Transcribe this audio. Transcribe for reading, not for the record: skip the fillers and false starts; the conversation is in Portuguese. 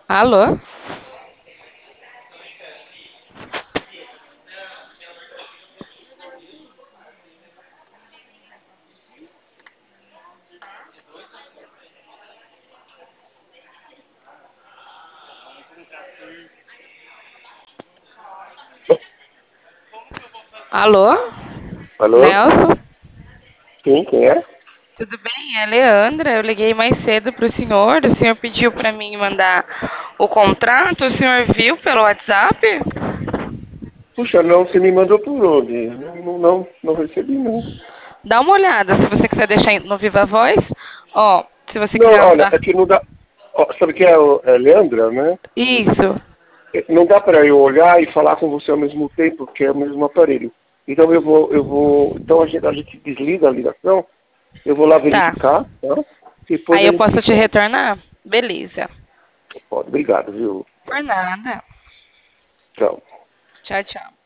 Alô? Alô? Alô? Nelson? Sim, quem é? Tudo bem? É a Leandra. Eu liguei mais cedo para o senhor. O senhor pediu para mim mandar o contrato. O senhor viu pelo WhatsApp? Puxa, não, você me mandou por onde? Não recebi, não. Dá uma olhada se você quiser deixar no Viva Voz. Ó, se você Não, quiser olha, anotar. é que não dá. Ó, sabe que é Leandra, né? Isso. Não dá para eu olhar e falar com você ao mesmo tempo, porque é o mesmo aparelho. Então então a gente desliga a ligação, eu vou lá Tá. verificar, tá? Depois Aí a eu gente posso se te fala. retornar? Beleza. Pode, obrigado, viu? Por nada. Tchau. Tchau, tchau.